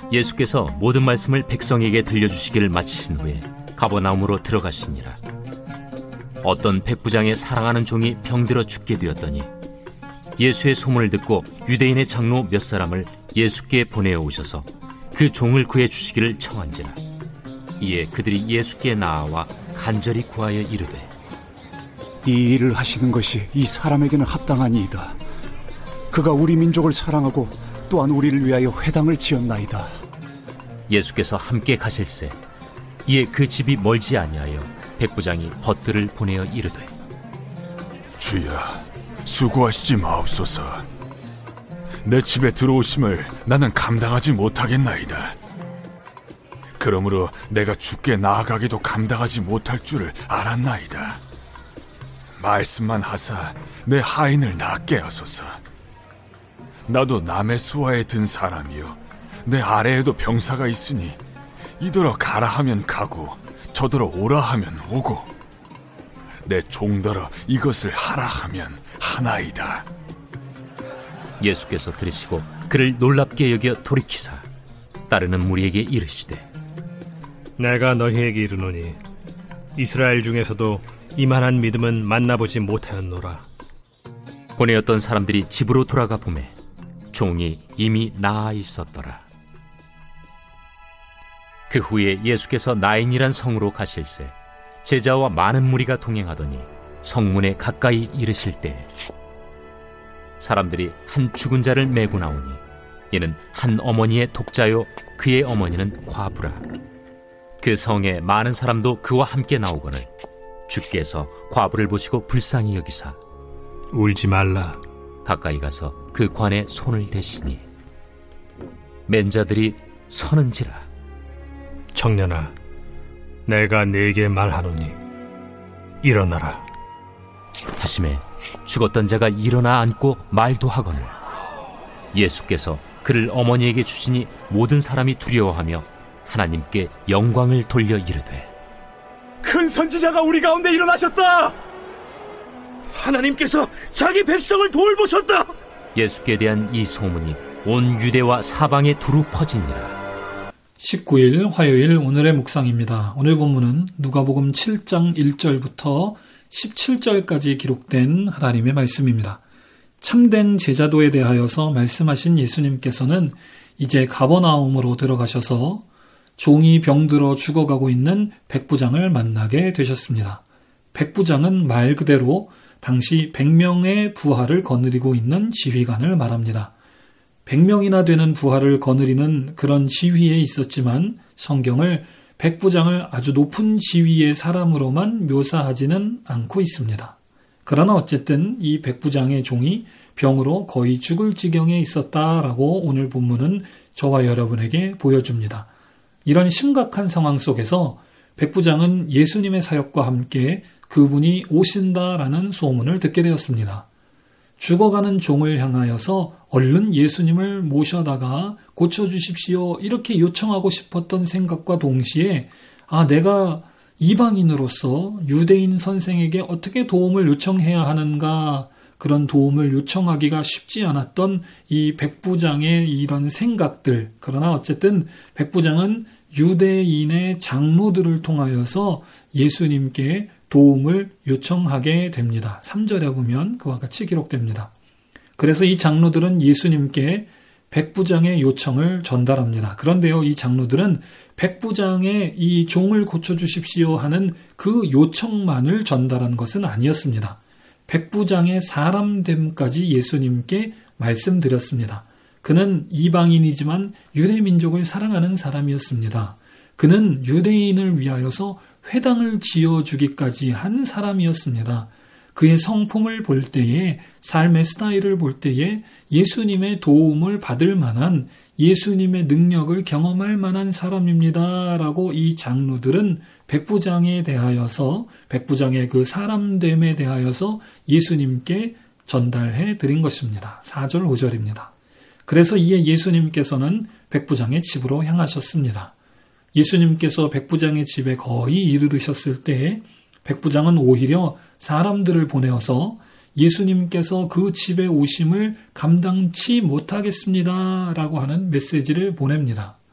예수께서 모든 말씀을 백성에게 들려주시기를 마치신 후에 가버나움으로 들어가시니라. 어떤 백부장의 사랑하는 종이 병들어 죽게 되었더니 예수의 소문을 듣고 유대인의 장로 몇 사람을 예수께 보내어 오셔서 그 종을 구해 주시기를 청한지라. 이에 그들이 예수께 나아와 간절히 구하여 이르되, 이 일을 하시는 것이 이 사람에게는 합당하니이다. 그가 우리 민족을 사랑하고 또한 우리를 위하여 회당을 지었나이다. 예수께서 함께 가실새 이에 그 집이 멀지 아니하여 백부장이 벗들을 보내어 이르되, 주여, 수고하시지 마옵소서. 내 집에 들어오심을 나는 감당하지 못하겠나이다. 그러므로 내가 주께 나아가기도 감당하지 못할 줄을 알았나이다. 말씀만 하사 내 하인을 낫게 하소서. 나도 남의 수하에 든 사람이요, 내 아래에도 병사가 있으니 이더러 가라 하면 가고 저더러 오라 하면 오고 내 종더러 이것을 하라 하면 하나이다. 예수께서 들으시고 그를 놀랍게 여겨 돌이키사 따르는 무리에게 이르시되, 내가 너희에게 이르노니 이스라엘 중에서도 이만한 믿음은 만나보지 못하였노라. 보내었던 사람들이 집으로 돌아가 보매 종이 이미 나아 있었더라. 그 후에 예수께서 나인이란 성으로 가실새 제자와 많은 무리가 동행하더니 성문에 가까이 이르실 때 사람들이 한 죽은 자를 메고 나오니 이는 한 어머니의 독자요 그의 어머니는 과부라. 그 성에 많은 사람도 그와 함께 나오거늘 주께서 과부를 보시고 불쌍히 여기사 울지 말라. 가까이 가서 그 관에 손을 대시니 맨 자들이 서는지라. 청년아, 내가 네게 말하노니 일어나라 하심에 죽었던 자가 일어나 앉고 말도 하거늘 예수께서 그를 어머니에게 주시니 모든 사람이 두려워하며 하나님께 영광을 돌려 이르되, 큰 선지자가 우리 가운데 일어나셨다. 하나님께서 자기 백성을 돌보셨다. 예수께 대한 이 소문이 온 유대와 사방에 두루 퍼지니라. 19일 화요일 오늘의 묵상입니다. 오늘 본문은 누가복음 7장 1절부터 17절까지 기록된 하나님의 말씀입니다. 참된 제자도에 대하여서 말씀하신 예수님께서는 이제 가버나움으로 들어가셔서 종이 병들어 죽어가고 있는 백부장을 만나게 되셨습니다. 백부장은 말 그대로 당시 100명의 부하를 거느리고 있는 지휘관을 말합니다. 100명이나 되는 부하를 거느리는 그런 지위에 있었지만 성경을 백부장을 아주 높은 지위의 사람으로만 묘사하지는 않고 있습니다. 그러나 어쨌든 이 백부장의 종이 병으로 거의 죽을 지경에 있었다라고 오늘 본문은 저와 여러분에게 보여줍니다. 이런 심각한 상황 속에서 백부장은 예수님의 사역과 함께 그분이 오신다라는 소문을 듣게 되었습니다. 죽어가는 종을 향하여서 얼른 예수님을 모셔다가 고쳐주십시오 이렇게 요청하고 싶었던 생각과 동시에 내가 이방인으로서 유대인 선생에게 어떻게 도움을 요청해야 하는가, 그런 도움을 요청하기가 쉽지 않았던 이 백부장의 이런 생각들. 그러나 어쨌든 백부장은 유대인의 장로들을 통하여서 예수님께 도움을 요청하게 됩니다. 3절에 보면 그와 같이 기록됩니다. 그래서 이 장로들은 예수님께 백부장의 요청을 전달합니다. 그런데요, 이 장로들은 백부장의 이 종을 고쳐주십시오 하는 그 요청만을 전달한 것은 아니었습니다. 백부장의 사람됨까지 예수님께 말씀드렸습니다. 그는 이방인이지만 유대민족을 사랑하는 사람이었습니다. 그는 유대인을 위하여서 회당을 지어주기까지 한 사람이었습니다. 그의 성품을 볼 때에, 삶의 스타일을 볼 때에 예수님의 도움을 받을 만한, 예수님의 능력을 경험할 만한 사람입니다 라고 이 장로들은 백부장에 대하여서, 백부장의 그 사람됨에 대하여서 예수님께 전달해 드린 것입니다. 4절 5절입니다. 그래서 이에 예수님께서는 백부장의 집으로 향하셨습니다. 예수님께서 백부장의 집에 거의 이르르셨을 때 백부장은 오히려 사람들을 보내어서 예수님께서 그 집에 오심을 감당치 못하겠습니다 라고 하는 메시지를 보냅니다.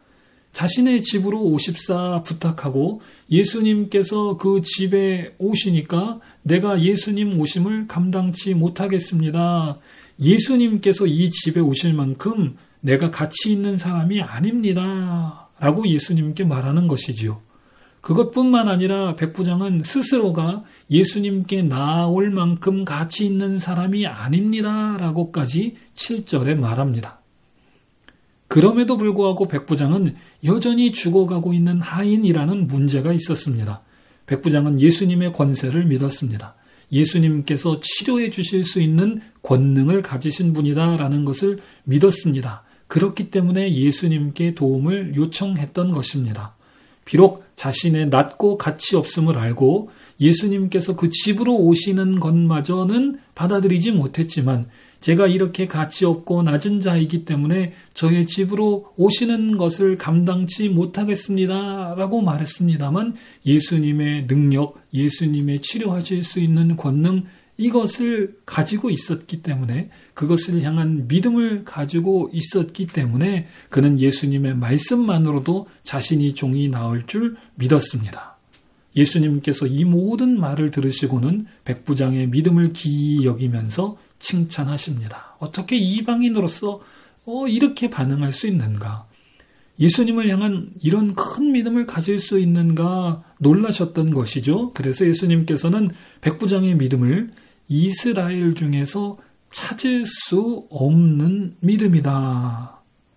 자신의 집으로 오십사 부탁하고 예수님께서 그 집에 오시니까 내가 예수님 오심을 감당치 못하겠습니다. 예수님께서 이 집에 오실 만큼 내가 가치 있는 사람이 아닙니다. 라고 예수님께 말하는 것이지요. 그것뿐만 아니라 백부장은 스스로가 예수님께 나아올 만큼 가치 있는 사람이 아닙니다. 라고까지 7절에 말합니다. 그럼에도 불구하고 백부장은 여전히 죽어가고 있는 하인이라는 문제가 있었습니다. 백부장은 예수님의 권세를 믿었습니다. 예수님께서 치료해 주실 수 있는 권능을 가지신 분이다라는 것을 믿었습니다. 그렇기 때문에 예수님께 도움을 요청했던 것입니다. 비록 자신의 낮고 가치 없음을 알고 예수님께서 그 집으로 오시는 것마저는 받아들이지 못했지만 제가 이렇게 가치 없고 낮은 자이기 때문에 저의 집으로 오시는 것을 감당치 못하겠습니다. 라고 말했습니다만 예수님의 능력, 예수님의 치료하실 수 있는 권능 이것을 가지고 있었기 때문에 그것을 향한 믿음을 가지고 있었기 때문에 그는 예수님의 말씀만으로도 자신이 종이 나을 줄 믿었습니다. 예수님께서 이 모든 말을 들으시고는 백부장의 믿음을 기이 여기면서 칭찬하십니다. 어떻게 이방인으로서 이렇게 반응할 수 있는가? 예수님을 향한 이런 큰 믿음을 가질 수 있는가 놀라셨던 것이죠. 그래서 예수님께서는 백부장의 믿음을 이스라엘 중에서 찾을 수 없는 믿음이다.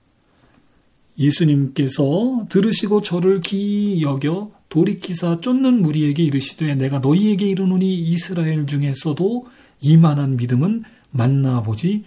예수님께서 들으시고 저를 기이 여겨 돌이키사 쫓는 무리에게 이르시되 내가 너희에게 이르노니 이스라엘 중에서도 이만한 믿음은 만나보지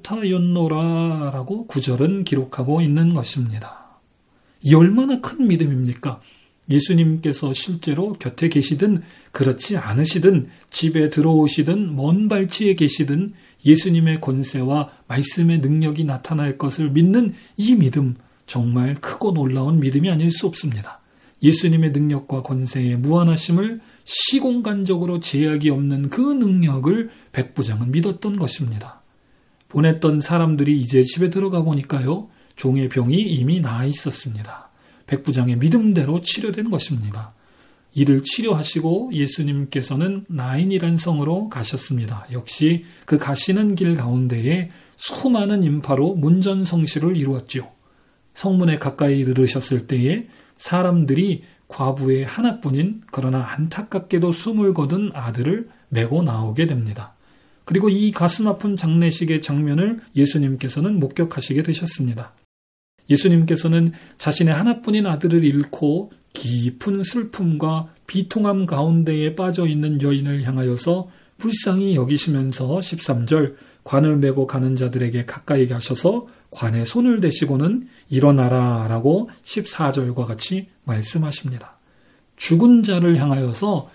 못하였노라 라고 9절은 기록하고 있는 것입니다. 이 얼마나 큰 믿음입니까? 예수님께서 실제로 곁에 계시든 그렇지 않으시든 집에 들어오시든 먼 발치에 계시든 예수님의 권세와 말씀의 능력이 나타날 것을 믿는 이 믿음 정말 크고 놀라운 믿음이 아닐 수 없습니다. 예수님의 능력과 권세의 무한하심을 시공간적으로 제약이 없는 그 능력을 백부장은 믿었던 것입니다. 보냈던 사람들이 이제 집에 들어가 보니까요. 종의 병이 이미 나아 있었습니다. 백부장의 믿음대로 치료된 것입니다. 이를 치료하시고 예수님께서는 나인이란 성으로 가셨습니다. 역시 그 가시는 길 가운데에 수많은 인파로 문전성시를 이루었죠. 성문에 가까이 이르셨을 때에 사람들이 과부의 하나뿐인 그러나 안타깝게도 숨을 거둔 아들을 메고 나오게 됩니다. 그리고 이 가슴 아픈 장례식의 장면을 예수님께서는 목격하시게 되셨습니다. 예수님께서는 자신의 하나뿐인 아들을 잃고 깊은 슬픔과 비통함 가운데에 빠져있는 여인을 향하여서 불쌍히 여기시면서 13절 관을 메고 가는 자들에게 가까이 가셔서 관에 손을 대시고는 일어나라 라고 14절과 같이 말씀하십니다. 죽은 자를 향하여서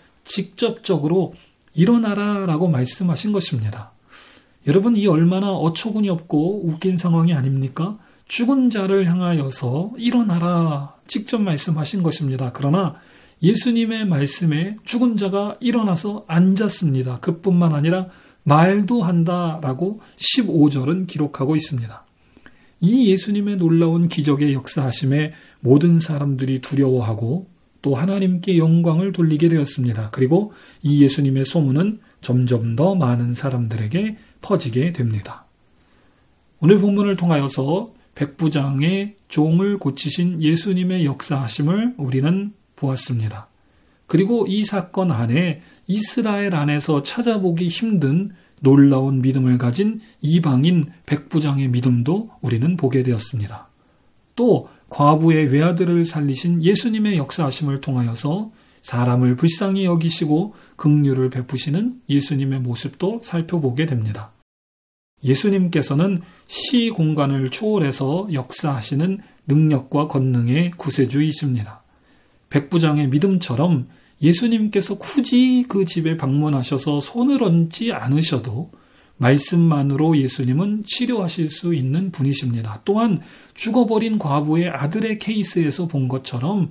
직접적으로 일어나라 라고 말씀하신 것입니다. 여러분, 이 얼마나 어처구니 없고 웃긴 상황이 아닙니까? 죽은 자를 향하여서 일어나라 직접 말씀하신 것입니다. 그러나 예수님의 말씀에 죽은 자가 일어나서 앉았습니다. 그뿐만 아니라 말도 한다라고 15절은 기록하고 있습니다. 이 예수님의 놀라운 기적의 역사하심에 모든 사람들이 두려워하고 또 하나님께 영광을 돌리게 되었습니다. 그리고 이 예수님의 소문은 점점 더 많은 사람들에게 퍼지게 됩니다. 오늘 본문을 통하여서 백부장의 종을 고치신 예수님의 역사하심을 우리는 보았습니다. 그리고 이 사건 안에 이스라엘 안에서 찾아보기 힘든 놀라운 믿음을 가진 이방인 백부장의 믿음도 우리는 보게 되었습니다. 또 과부의 외아들을 살리신 예수님의 역사하심을 통하여서 사람을 불쌍히 여기시고 긍휼을 베푸시는 예수님의 모습도 살펴보게 됩니다. 예수님께서는 시 공간을 초월해서 역사하시는 능력과 권능의 구세주이십니다. 백부장의 믿음처럼 예수님께서 굳이 그 집에 방문하셔서 손을 얹지 않으셔도 말씀만으로 예수님은 치료하실 수 있는 분이십니다. 또한 죽어버린 과부의 아들의 케이스에서 본 것처럼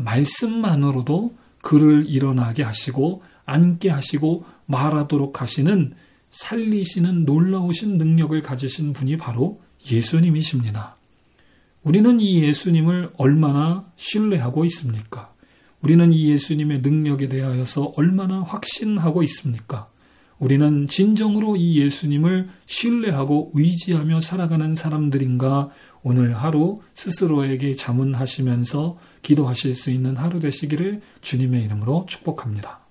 말씀만으로도 그를 일어나게 하시고 앉게 하시고 말하도록 하시는 살리시는 놀라우신 능력을 가지신 분이 바로 예수님이십니다. 우리는 이 예수님을 얼마나 신뢰하고 있습니까? 우리는 이 예수님의 능력에 대하여서 얼마나 확신하고 있습니까? 우리는 진정으로 이 예수님을 신뢰하고 의지하며 살아가는 사람들인가? 오늘 하루 스스로에게 자문하시면서 기도하실 수 있는 하루 되시기를 주님의 이름으로 축복합니다.